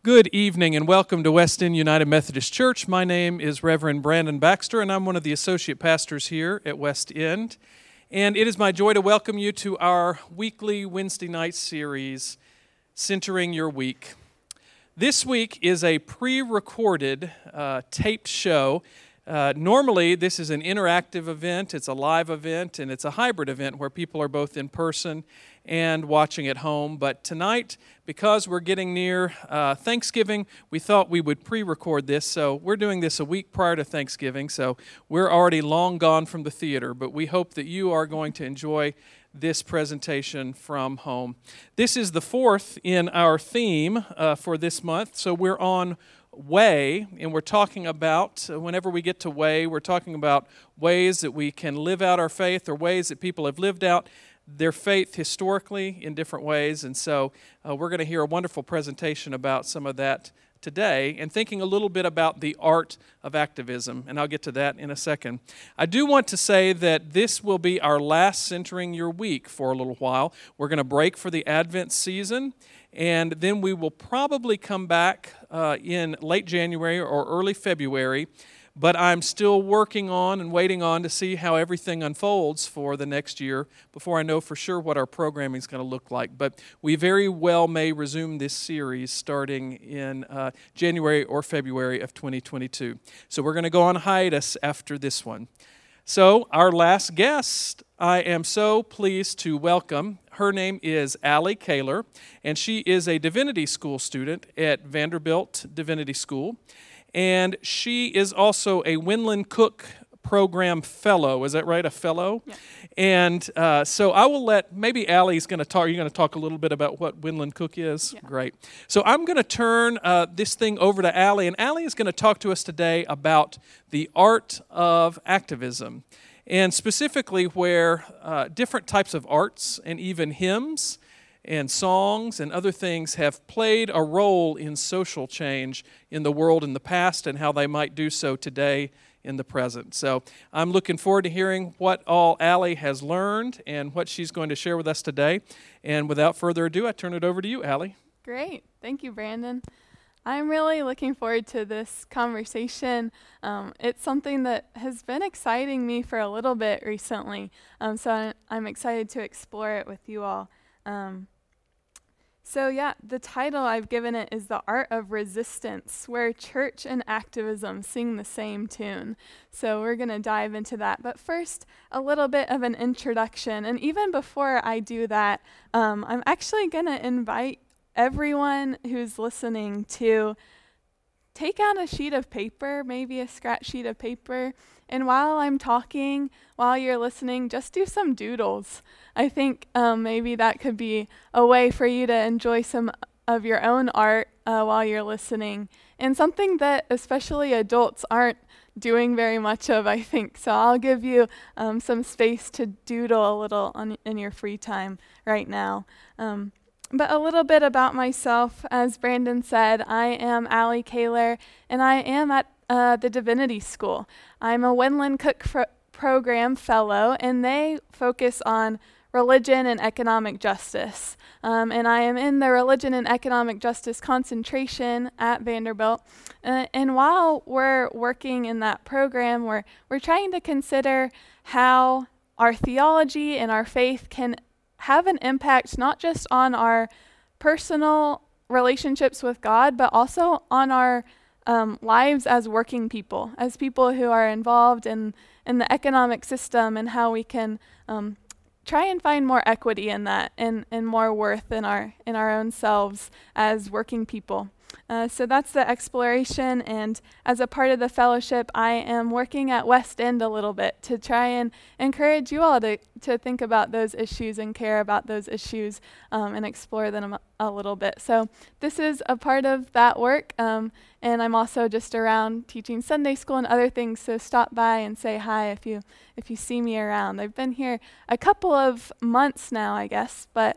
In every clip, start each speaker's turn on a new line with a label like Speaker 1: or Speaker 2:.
Speaker 1: Good evening and welcome to West End United Methodist Church. My name is Reverend Brandon Baxter and I'm one of the associate pastors here at West End. And it is my joy to welcome you to our weekly Wednesday night series, Centering Your Week. This week is a pre-recorded taped show. Normally, this is an interactive event, it's a live event, and it's a hybrid event where people are both in person and watching at home. But tonight, because we're getting near Thanksgiving, we thought we would pre-record this. So we're doing this a week prior to Thanksgiving, so we're already long gone from the theater. But we hope that you are going to enjoy this presentation from home. This is the fourth in our theme for this month. So we're on Way, and we're talking about, whenever we get to Way, we're talking about ways that we can live out our faith or ways that people have lived out their faith historically in different ways. And so we're going to hear a wonderful presentation about some of that today and thinking a little bit about the art of activism, and I'll get to that in a second. I do want to say that this will be our last Centering Your Week for a little while. We're going to break for the Advent season, and then we will probably come back in late January or early February, but I'm still working on and waiting on to see how everything unfolds for the next year before I know for sure what our programming is going to look like. But we very well may resume this series starting in January or February of 2022. So we're going to go on hiatus after this one. So our last guest, I am so pleased to welcome. Her name is Allie Kaler, and she is a divinity school student at Vanderbilt Divinity School. And she is a Winland Cook Program Fellow. Is that right, a fellow?
Speaker 2: Yeah.
Speaker 1: And so I will maybe Allie's going to talk. You're going to talk a little bit about what Winland Cook is?
Speaker 2: Yeah.
Speaker 1: Great. So I'm going to turn this thing over to Allie, and Allie is going to talk to us today about the art of activism, and specifically where different types of arts and even hymns and songs and other things have played a role in social change in the world in the past and how they might do so today in the present. So I'm looking forward to hearing what all Allie has learned and what she's going to share with us today. And without further ado, I turn it over to you, Allie.
Speaker 2: Great. Thank you, Brandon. I'm really looking forward to this conversation. It's something that has been exciting me for a little bit recently, so I'm excited to explore it with you all. The title I've given it is The Art of Resistance, where church and activism sing the same tune. So we're going to dive into that. But first, a little bit of an introduction. And even before I do that, I'm actually going to invite everyone who's listening to take out a sheet of paper, maybe a scratch sheet of paper, and while I'm talking, while you're listening, just do some doodles. I think maybe that could be a way for you to enjoy some of your own art while you're listening, and something that especially adults aren't doing very much of, I think. So I'll give you some space to doodle a little in your free time right now. But a little bit about myself. As Brandon said, I am Allie Kaler, and I am at the Divinity School. I'm a Winland Cook Program Fellow, and they focus on religion and economic justice. And I am in the religion and economic justice concentration at Vanderbilt. And while we're working in that program, we're trying to consider how our theology and our faith can have an impact not just on our personal relationships with God, but also on our lives as working people, as people who are involved in the economic system, and how we can try and find more equity in that and more worth in our own selves as working people. So that's the exploration, and as a part of the fellowship, I am working at West End a little bit to try and encourage you all to think about those issues and care about those issues and explore them a little bit. So this is a part of that work, and I'm also just around teaching Sunday school and other things, so stop by and say hi if you see me around. I've been here a couple of months now, I guess, but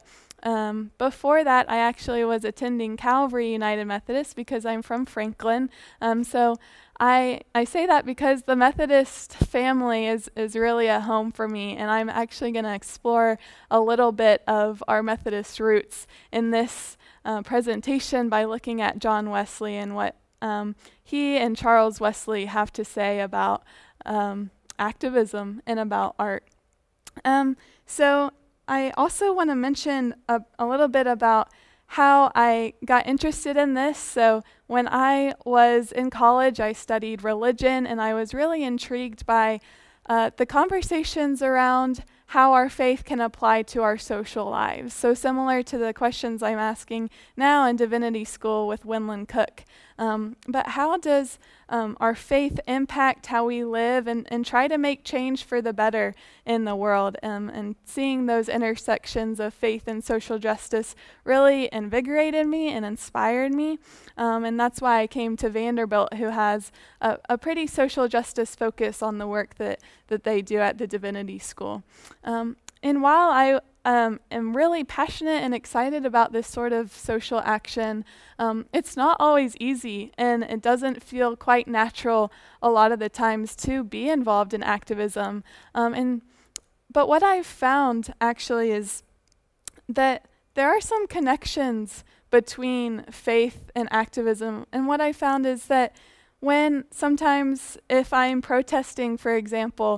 Speaker 2: before that, I actually was attending Calvary United Methodist because I'm from Franklin. So I say that because the Methodist family is really a home for me, and I'm actually going to explore a little bit of our Methodist roots in this presentation by looking at John Wesley and what he and Charles Wesley have to say about activism and about art. So I also want to mention a little bit about how I got interested in this. So when I was in college, I studied religion, and I was really intrigued by the conversations around how our faith can apply to our social lives. So similar to the questions I'm asking now in divinity school with Winland Cook. But how does our faith impact how we live and try to make change for the better in the world? And seeing those intersections of faith and social justice really invigorated me and inspired me. And that's why I came to Vanderbilt, who has a pretty social justice focus on the work that they do at the divinity school. And while I am really passionate and excited about this sort of social action, it's not always easy, and it doesn't feel quite natural a lot of the times to be involved in activism. But what I've found actually is that there are some connections between faith and activism. And what I found is that when sometimes if I'm protesting, for example,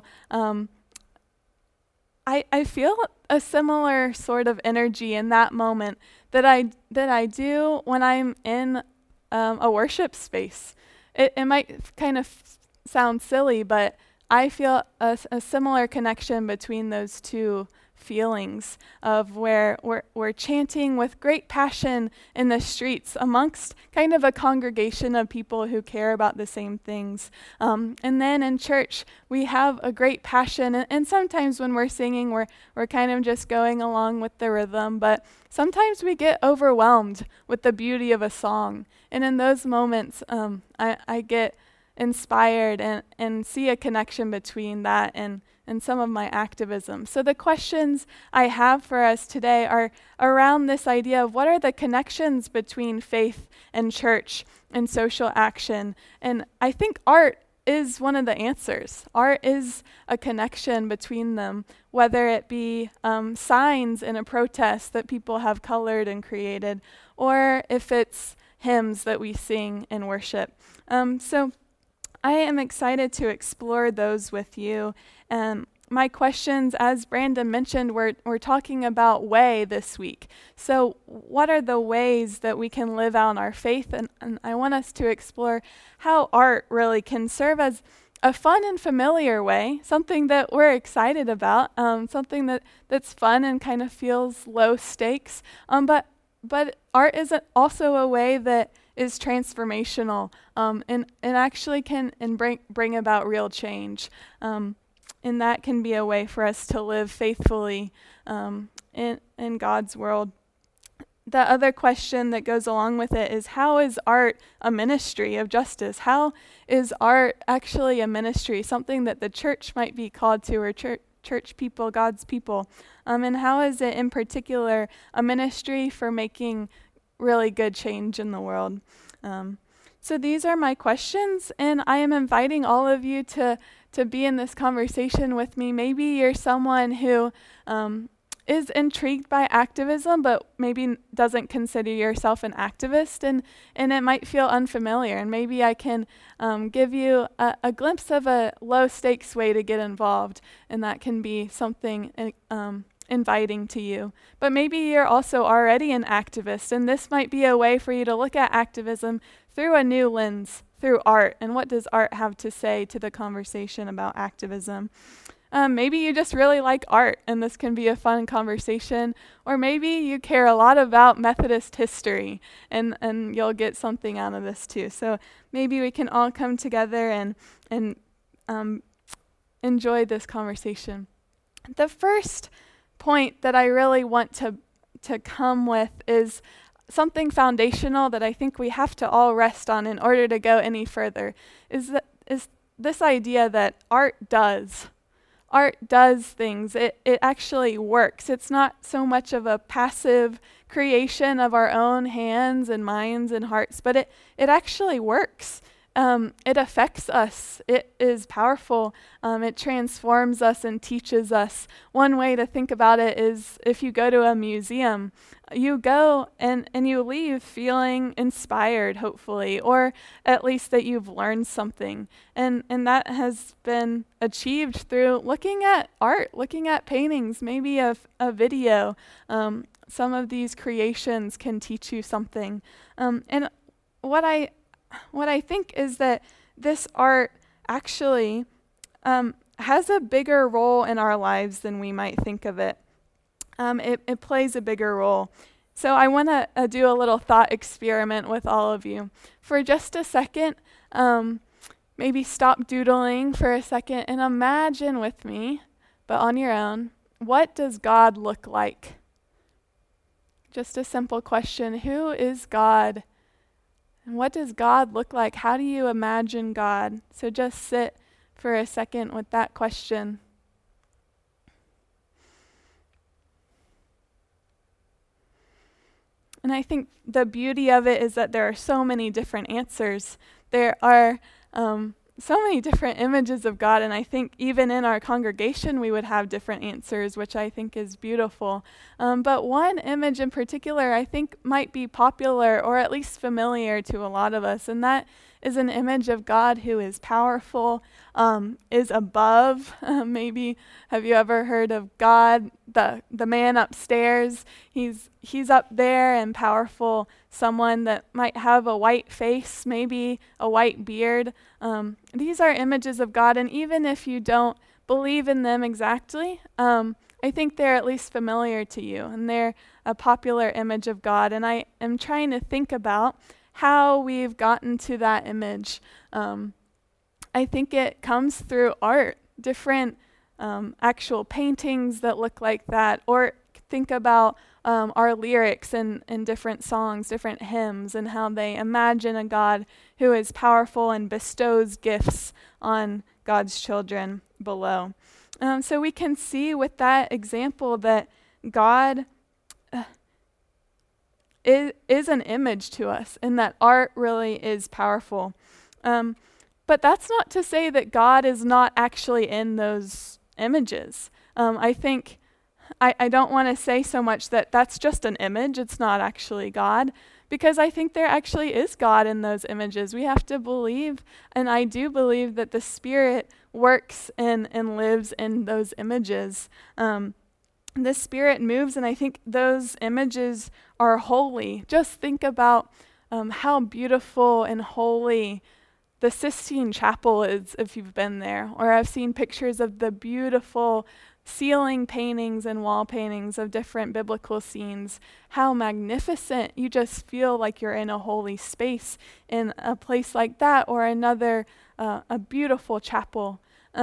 Speaker 2: I feel a similar sort of energy in that moment that I do when I'm in a worship space. It might kind of sound silly, but I feel a similar connection between those two feelings of where we're chanting with great passion in the streets amongst kind of a congregation of people who care about the same things. And then in church, we have a great passion. And sometimes when we're singing, we're kind of just going along with the rhythm. But sometimes we get overwhelmed with the beauty of a song. And in those moments, I get inspired and see a connection between that and some of my activism. So the questions I have for us today are around this idea of what are the connections between faith and church and social action. And I think art is one of the answers. Art is a connection between them, whether it be signs in a protest that people have colored and created, or if it's hymns that we sing in worship. So I am excited to explore those with you. My questions, as Brandon mentioned, we're talking about way this week. So what are the ways that we can live out our faith? And I want us to explore how art really can serve as a fun and familiar way, something that we're excited about, something that's fun and kind of feels low stakes. But art is also a way that is transformational and actually can bring about real change. And that can be a way for us to live faithfully in God's world. The other question that goes along with it is, how is art a ministry of justice? How is art actually a ministry, something that the church might be called to, or church people, God's people? And how is it in particular a ministry for making really good change in the world? So these are my questions, and I am inviting all of you to be in this conversation with me. Maybe you're someone who is intrigued by activism, but maybe doesn't consider yourself an activist, and it might feel unfamiliar. And maybe I can give you a glimpse of a low-stakes way to get involved, and that can be something inviting to you. But maybe you're also already an activist, and this might be a way for you to look at activism through a new lens, through art. And what does art have to say to the conversation about activism? Maybe you just really like art, and this can be a fun conversation. Or maybe you care a lot about Methodist history, and you'll get something out of this too. So maybe we can all come together and enjoy this conversation. The first point that I really want to come with is something foundational that I think we have to all rest on in order to go any further, is this idea that art does. art does things. It actually works. It's not so much of a passive creation of our own hands and minds and hearts, but it actually works. It affects us. It is powerful. It transforms us and teaches us. One way to think about it is if you go to a museum, you go and you leave feeling inspired, hopefully, or at least that you've learned something. And that has been achieved through looking at art, looking at paintings, maybe a video. Some of these creations can teach you something. And what I think is that this art actually has a bigger role in our lives than we might think of it. It plays a bigger role. So I want to do a little thought experiment with all of you. For just a second, maybe stop doodling for a second and imagine with me, but on your own, what does God look like? Just a simple question. Who is God? And what does God look like? How do you imagine God? So just sit for a second with that question. And I think the beauty of it is that there are so many different answers. There are so many different images of God, and I think even in our congregation we would have different answers, which I think is beautiful. But one image in particular I think might be popular or at least familiar to a lot of us, and that is an image of God who is powerful, is above. Maybe have you ever heard of God, the man upstairs? He's up there and powerful, someone that might have a white face, maybe a white beard. These are images of God, and even if you don't believe in them exactly, I think they're at least familiar to you, and they're a popular image of God. And I am trying to think about how we've gotten to that image. I think it comes through art, different actual paintings that look like that, or think about our lyrics in different songs, different hymns, and how they imagine a God who is powerful and bestows gifts on God's children below. So we can see with that example that God is an image to us, and that art really is powerful. But that's not to say that God is not actually in those images. I think I don't want to say so much that that's just an image, it's not actually God, because I think there actually is God in those images. We have to believe, and I do believe that the Spirit works and lives in those images. The Spirit moves, and I think those images are holy. Just think about how beautiful and holy the Sistine Chapel is, if you've been there, or I've seen pictures of the beautiful ceiling paintings and wall paintings of different biblical scenes. How magnificent. You just feel like you're in a holy space in a place like that, or another, a beautiful chapel.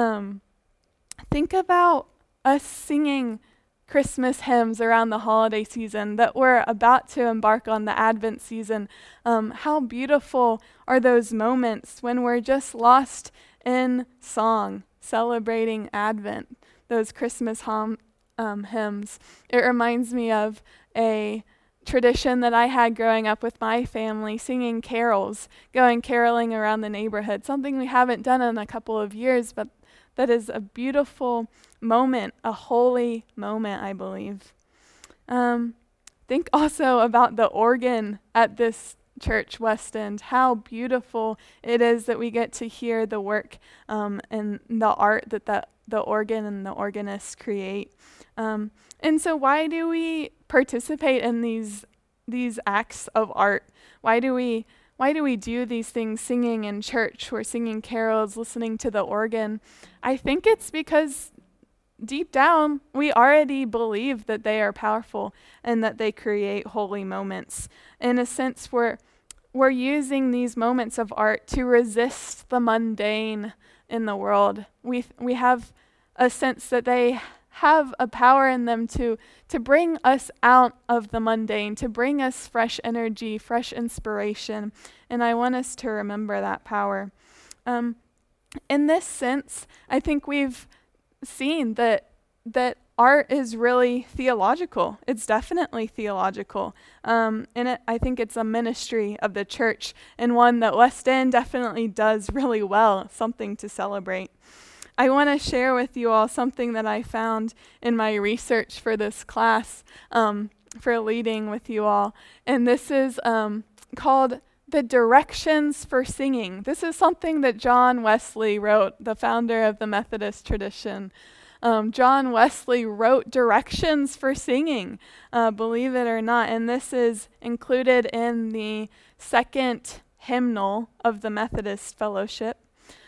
Speaker 2: Think about us singing Christmas hymns around the holiday season, that we're about to embark on the Advent season. How beautiful are those moments when we're just lost in song, celebrating Advent, those Christmas hymns. It reminds me of a tradition that I had growing up with my family, singing carols, going caroling around the neighborhood, something we haven't done in a couple of years, but that is a beautiful moment, a holy moment, I believe. Think also about the organ at this church, West End, how beautiful it is that we get to hear the work and the art that the organ and the organists create. And so why do we participate in these acts of art? Why do we do these things, singing in church or singing carols, listening to the organ? I think it's because deep down, we already believe that they are powerful and that they create holy moments. In a sense, we're using these moments of art to resist the mundane in the world. We have a sense that they have a power in them to bring us out of the mundane, to bring us fresh energy, fresh inspiration, and I want us to remember that power. In this sense, I think we've seen that art is really theological. It's definitely theological. I think it's a ministry of the church, and one that West End definitely does really well, something to celebrate. I want to share with you all something that I found in my research for this class, for leading with you all. And this is called The Directions for Singing. This is something that John Wesley wrote, the founder of the Methodist tradition. John Wesley wrote directions for singing, believe it or not, and this is included in the second hymnal of the Methodist Fellowship.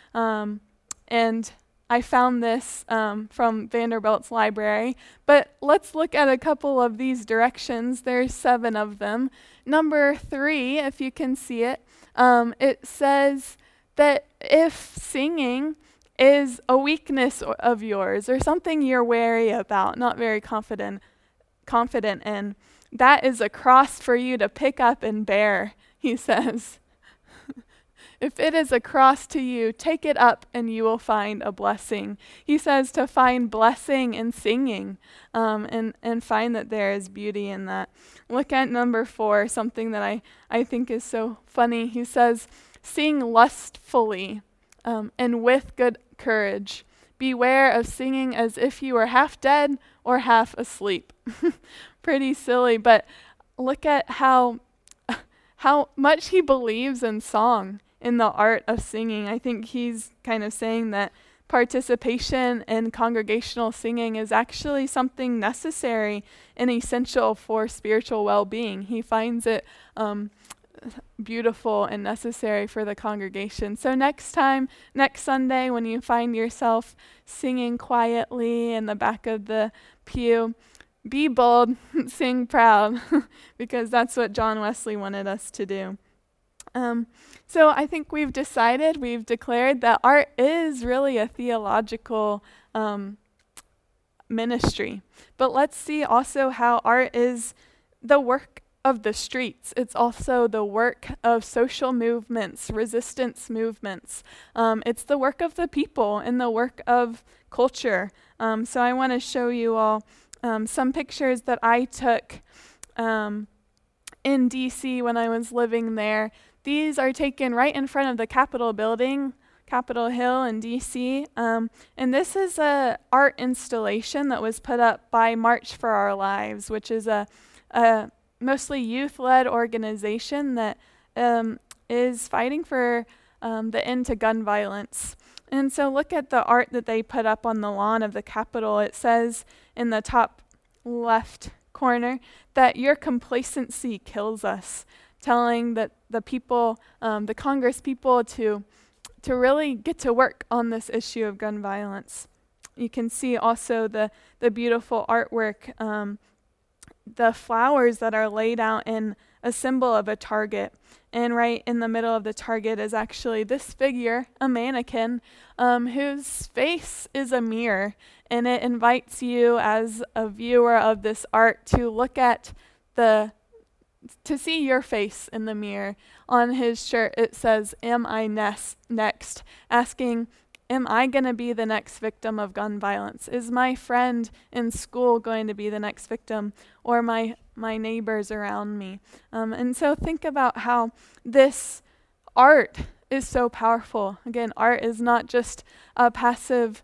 Speaker 2: And I found this from Vanderbilt's library, but let's look at a couple of these directions. There's 7 of them. Number 3, if you can see it, it says that if singing is a weakness of yours or something you're wary about, not very confident in, that is a cross for you to pick up and bear, he says. If it is a cross to you, take it up and you will find a blessing. He says to find blessing in singing, and find that there is beauty in that. Look at number 4, something that I think is so funny. He says, sing lustfully and with good courage. Beware of singing as if you were half dead or half asleep. Pretty silly, but look at how much he believes in song, in the art of singing. I think he's kind of saying that participation in congregational singing is actually something necessary and essential for spiritual well-being. He finds it beautiful and necessary for the congregation. So next Sunday, when you find yourself singing quietly in the back of the pew, be bold, sing proud, because that's what John Wesley wanted us to do. So I think we've declared that art is really a theological ministry. But let's see also how art is the work of the streets. It's also the work of social movements, resistance movements. It's the work of the people and the work of culture. So I want to show you all some pictures that I took in D.C. when I was living there. These are taken right in front of the Capitol building, Capitol Hill in D.C. And this is a art installation that was put up by March for Our Lives, which is a mostly youth-led organization that is fighting for the end to gun violence. And so look at the art that they put up on the lawn of the Capitol. It says in the top left corner that your complacency kills us, telling that the people, the Congress people, to really get to work on this issue of gun violence. You can see also the beautiful artwork, the flowers that are laid out in a symbol of a target. And right in the middle of the target is actually this figure, a mannequin, whose face is a mirror. And it invites you as a viewer of this art to look at to see your face in the mirror. On his shirt it says, "Am I next?" Asking, am I going to be the next victim of gun violence? Is my friend in school going to be the next victim, or my neighbors around me? And so think about how this art is so powerful. Again, art is not just a passive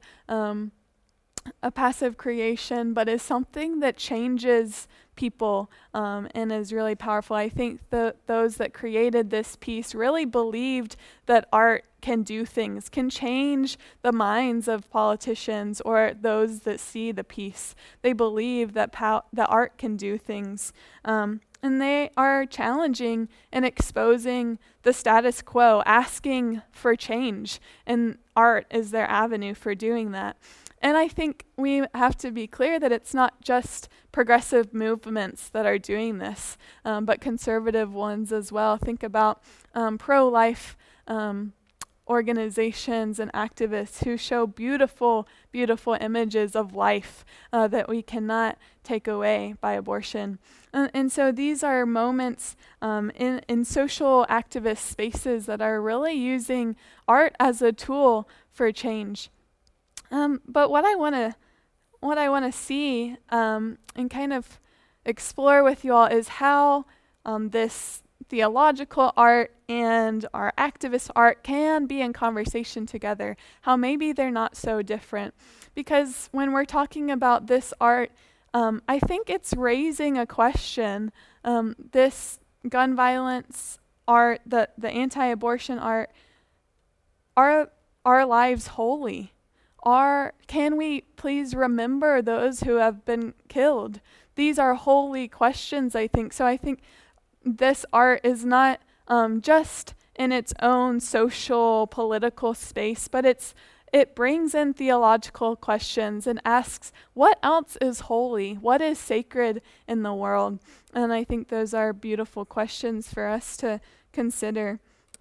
Speaker 2: creation, but is something that changes people and is really powerful. I think those that created this piece really believed that art can do things, can change the minds of politicians or those that see the piece. They believe that that art can do things. And they are challenging and exposing the status quo, asking for change. And art is their avenue for doing that. And I think we have to be clear that it's not just progressive movements that are doing this, but conservative ones as well. Think about pro-life organizations and activists who show beautiful, beautiful images of life that we cannot take away by abortion. And so these are moments in social activist spaces that are really using art as a tool for change. But what I want to see and kind of explore with you all is how this theological art and our activist art can be in conversation together, how maybe they're not so different. Because when we're talking about this art, I think it's raising a question. This gun violence art, the anti-abortion art, are our lives holy? Can we please remember those who have been killed? These are holy questions, I think. So I think this art is not just in its own social, political space, but it brings in theological questions and asks, what else is holy? What is sacred in the world? And I think those are beautiful questions for us to consider.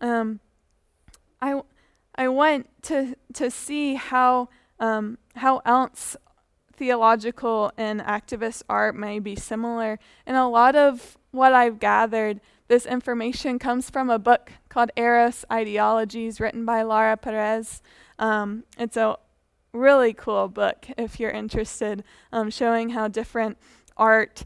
Speaker 2: I want to see how else theological and activist art may be similar. And a lot of what I've gathered, this information comes from a book called Eros Ideologies, written by Laura Perez. It's a really cool book if you're interested, showing how different art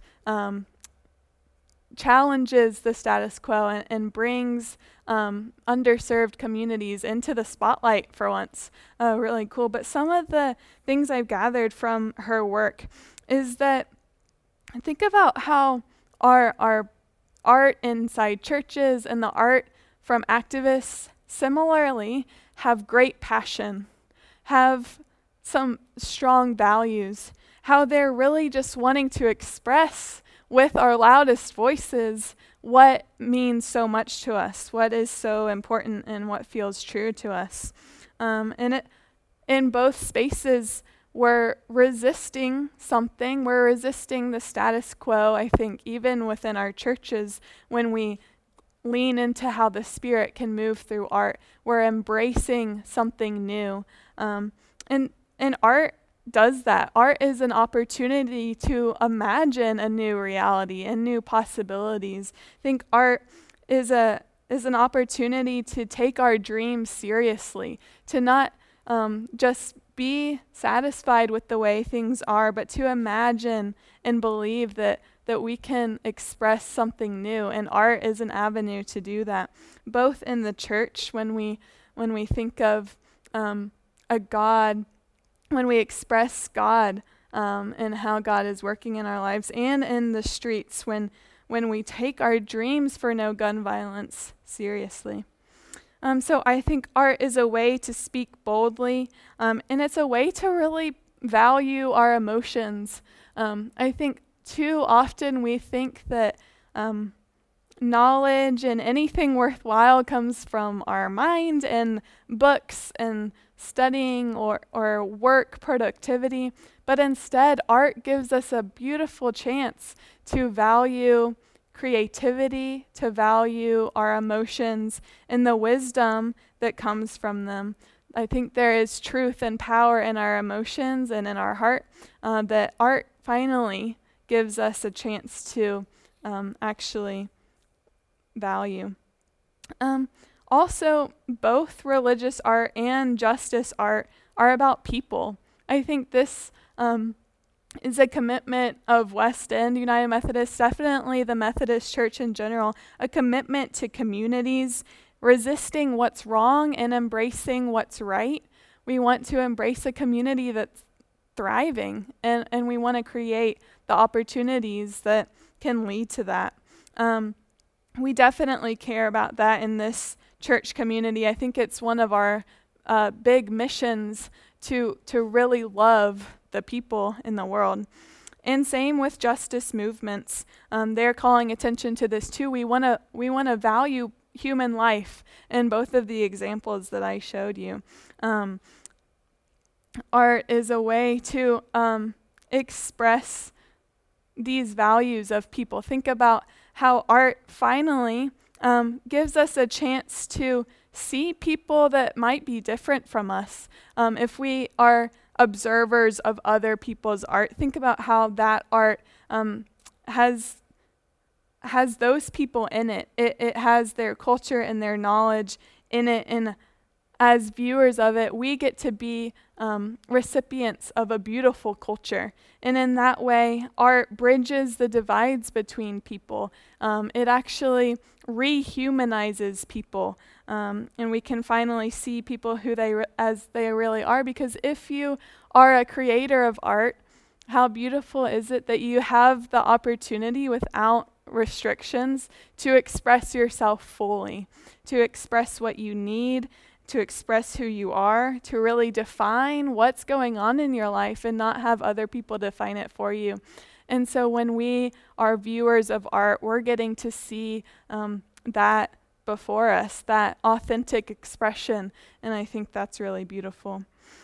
Speaker 2: challenges the status quo and brings underserved communities into the spotlight for once. Really cool. But some of the things I've gathered from her work is that think about how our art inside churches and the art from activists similarly have great passion, have some strong values, how they're really just wanting to express with our loudest voices what means so much to us, what is so important and what feels true to us. In both spaces, we're resisting something. We're resisting the status quo, I think, even within our churches when we lean into how the Spirit can move through art. We're embracing something new. And art does that. Art is an opportunity to imagine a new reality and new possibilities. I think art is an opportunity to take our dreams seriously, to not just be satisfied with the way things are, but to imagine and believe that we can express something new, and art is an avenue to do that. Both in the church, when we think of a God, when we express God and how God is working in our lives, and in the streets when we take our dreams for no gun violence seriously. So I think art is a way to speak boldly, and it's a way to really value our emotions. I think too often we think that knowledge and anything worthwhile comes from our mind and books and studying or work productivity, but instead art gives us a beautiful chance to value creativity, to value our emotions and the wisdom that comes from them. I think there is truth and power in our emotions and in our heart that art finally gives us a chance to actually value. Also, both religious art and justice art are about people. I think this is a commitment of West End United Methodist, definitely the Methodist Church in general, a commitment to communities, resisting what's wrong and embracing what's right. We want to embrace a community that's thriving, and we want to create the opportunities that can lead to that. We definitely care about that in this church community. I think it's one of our big missions to really love the people in the world. And same with justice movements. They're calling attention to this too. We want to value human life in both of the examples that I showed you. Art is a way to express these values of people. Think about how art finally gives us a chance to see people that might be different from us. If we are observers of other people's art, think about how that art has those people in it. It has their culture and their knowledge in it, and as viewers of it, we get to be recipients of a beautiful culture. And in that way, art bridges the divides between people. It actually rehumanizes people. And we can finally see people who as they really are. Because if you are a creator of art, how beautiful is it that you have the opportunity without restrictions to express yourself fully, to express what you need, to express who you are, to really define what's going on in your life and not have other people define it for you. And so when we are viewers of art, we're getting to see that before us, that authentic expression, and I think that's really beautiful.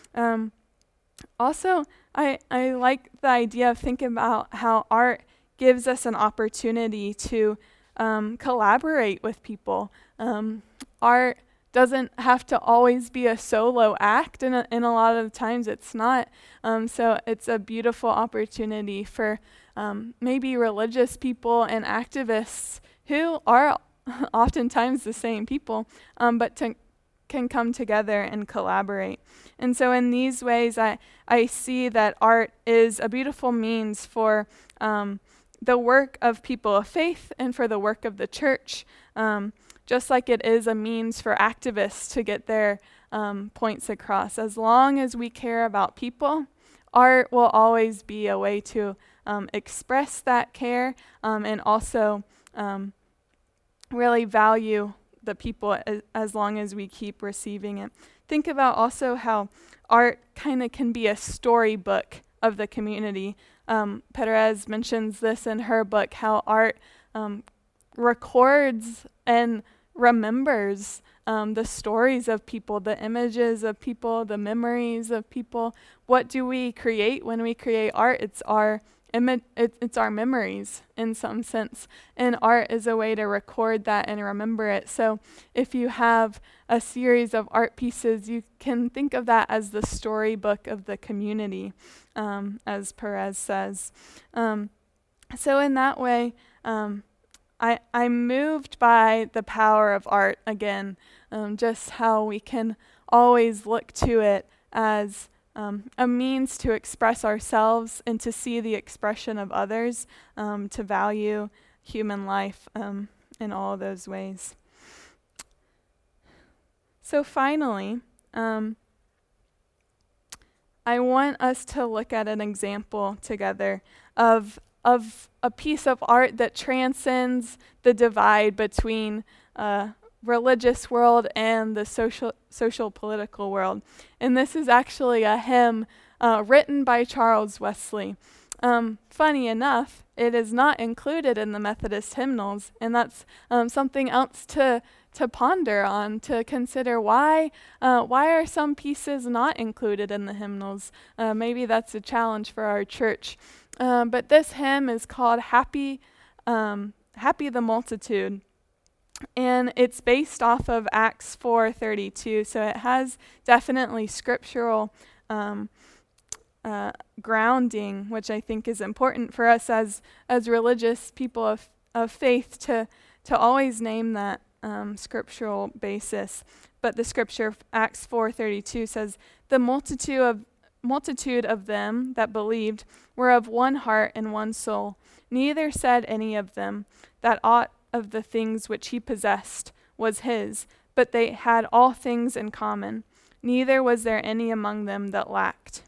Speaker 2: Also, I like the idea of thinking about how art gives us an opportunity to collaborate with people. Art doesn't have to always be a solo act, and a lot of times it's not. So it's a beautiful opportunity for maybe religious people and activists who are oftentimes the same people, but can come together and collaborate. And so in these ways, I see that art is a beautiful means for the work of people of faith and for the work of the church, just like it is a means for activists to get their points across. As long as we care about people, art will always be a way to express that care and also really value the people as long as we keep receiving it. Think about also how art kind of can be a storybook of the community. Perez mentions this in her book, how art records and remembers the stories of people, the images of people, the memories of people. What do we create when we create art? It's our memories in some sense, and art is a way to record that and remember it. So if you have a series of art pieces, you can think of that as the storybook of the community, as Perez says. So in that way, I'm moved by the power of art again, just how we can always look to it as a means to express ourselves and to see the expression of others, to value human life in all those ways. So finally, I want us to look at an example together of a piece of art that transcends the divide between religious world and the social political world. And this is actually a hymn written by Charles Wesley. Funny enough, it is not included in the Methodist hymnals, and that's something else to ponder on, to consider why are some pieces not included in the hymnals. Maybe that's a challenge for our church. But this hymn is called Happy the Multitude. And it's based off of Acts 4:32, so it has definitely scriptural grounding, which I think is important for us as religious people of faith to always name that scriptural basis. But the scripture, Acts 4:32, says, "The multitude of them that believed were of one heart and one soul. Neither said any of them that aught of the things which he possessed was his, but they had all things in common. Neither was there any among them that lacked."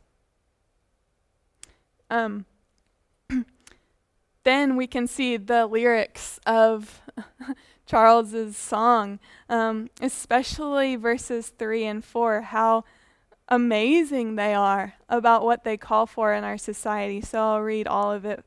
Speaker 2: Then we can see the lyrics of Charles's song, especially verses 3 and 4, how amazing they are about what they call for in our society. So I'll read all of it.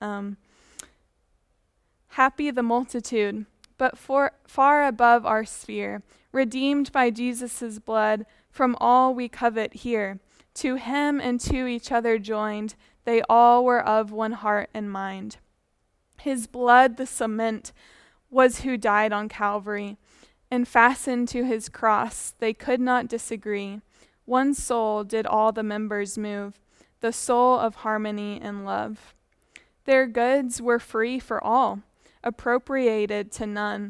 Speaker 2: Happy the multitude, but far above our sphere, redeemed by Jesus' blood from all we covet here. To him and to each other joined, they all were of one heart and mind. His blood, the cement, was who died on Calvary, and fastened to his cross, they could not disagree. One soul did all the members move, the soul of harmony and love. Their goods were free for all, appropriated to none.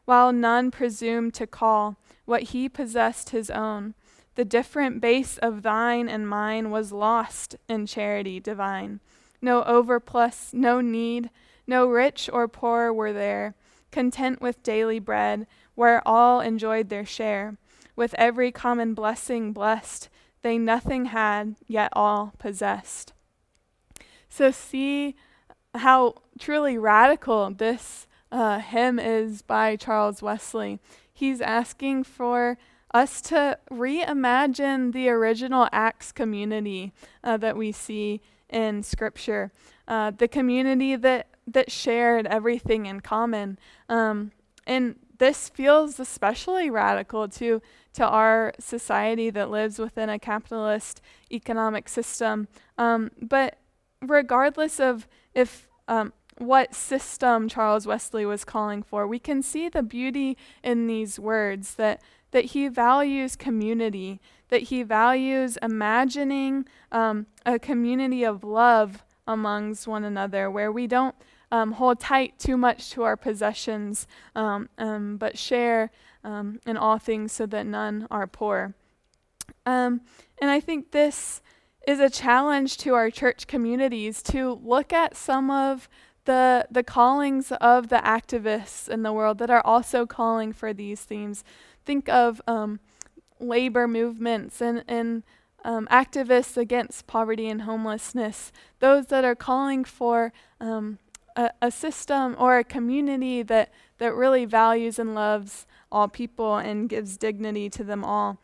Speaker 2: while none presumed to call what he possessed his own. The different base of thine and mine was lost in charity divine. No overplus, no need, no rich or poor were there, content with daily bread, where all enjoyed their share. With every common blessing blessed, they nothing had, yet all possessed. So see how truly radical this hymn is by Charles Wesley. He's asking for us to reimagine the original Acts community that we see in Scripture, the community that shared everything in common. And this feels especially radical to our society that lives within a capitalist economic system. But regardless of what system Charles Wesley was calling for, we can see the beauty in these words, that he values community, that he values imagining a community of love amongst one another, where we don't hold tight too much to our possessions, but share in all things so that none are poor. And I think this is a challenge to our church communities to look at some of the callings of the activists in the world that are also calling for these themes. Think of labor movements and activists against poverty and homelessness, those that are calling for a system or a community that really values and loves all people and gives dignity to them all.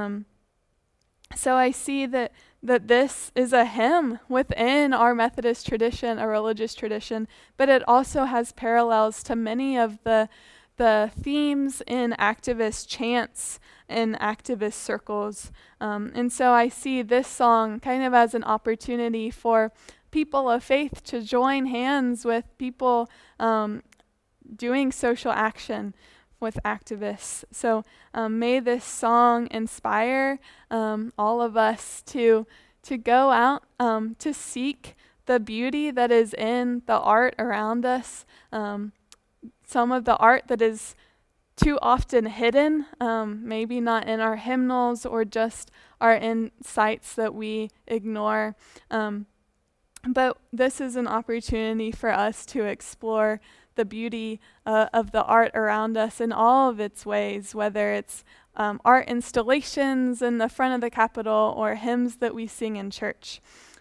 Speaker 2: So I see that this is a hymn within our Methodist tradition, a religious tradition, but it also has parallels to many of the themes in activist chants in activist circles. And so I see this song kind of as an opportunity for people of faith to join hands with people doing social action with activists. So may this song inspire all of us to go out to seek the beauty that is in the art around us, some of the art that is too often hidden, maybe not in our hymnals or just our insights that we ignore. But this is an opportunity for us to explore the beauty of the art around us in all of its ways, whether it's art installations in the front of the Capitol or hymns that we sing in church.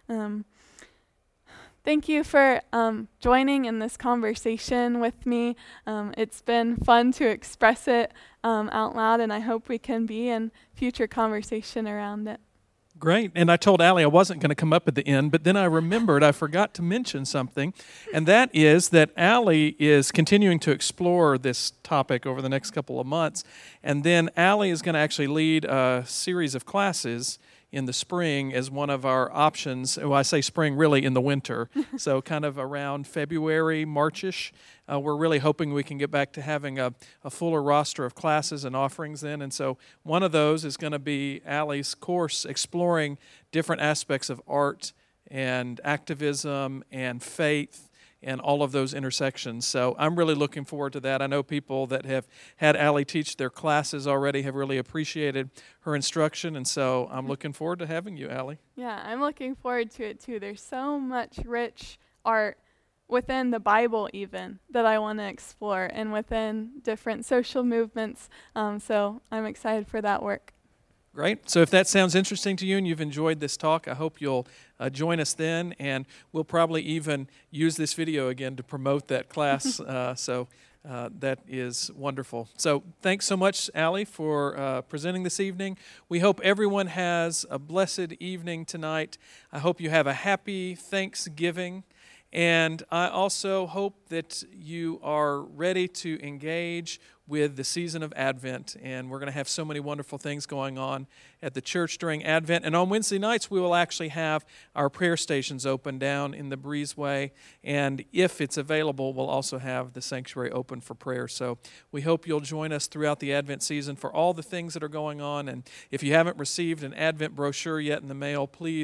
Speaker 2: Thank you for joining in this conversation with me. It's been fun to express it out loud, and I hope we can be in future conversation around it.
Speaker 1: Great. And I told Allie I wasn't going to come up at the end, but then I remembered I forgot to mention something, and that is that Allie is continuing to explore this topic over the next couple of months, and then Allie is going to actually lead a series of classes in the spring as one of our options. Well, I say spring, really in the winter, so kind of around February, March-ish. We're really hoping we can get back to having a fuller roster of classes and offerings then. And so one of those is going to be Allie's course exploring different aspects of art and activism and faith and all of those intersections. So I'm really looking forward to that. I know people that have had Allie teach their classes already have really appreciated her instruction, and so I'm looking forward to having you, Allie.
Speaker 2: Yeah, I'm looking forward to it too. There's so much rich art within the Bible even that I want to explore, and within different social movements. So I'm excited for that work.
Speaker 1: Great. So if that sounds interesting to you and you've enjoyed this talk, I hope you'll join us then, and we'll probably even use this video again to promote that class. So that is wonderful. So thanks so much, Allie, for presenting this evening. We hope everyone has a blessed evening tonight. I hope you have a happy Thanksgiving. And I also hope that you are ready to engage with the season of Advent. And we're going to have so many wonderful things going on at the church during Advent. And on Wednesday nights, we will actually have our prayer stations open down in the breezeway. And if it's available, we'll also have the sanctuary open for prayer. So we hope you'll join us throughout the Advent season for all the things that are going on. And if you haven't received an Advent brochure yet in the mail, please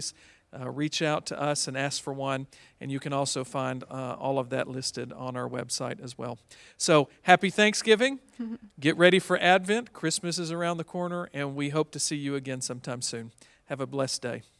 Speaker 1: reach out to us and ask for one. And you can also find all of that listed on our website as well. So happy Thanksgiving. Get ready for Advent. Christmas is around the corner, and we hope to see you again sometime soon. Have a blessed day.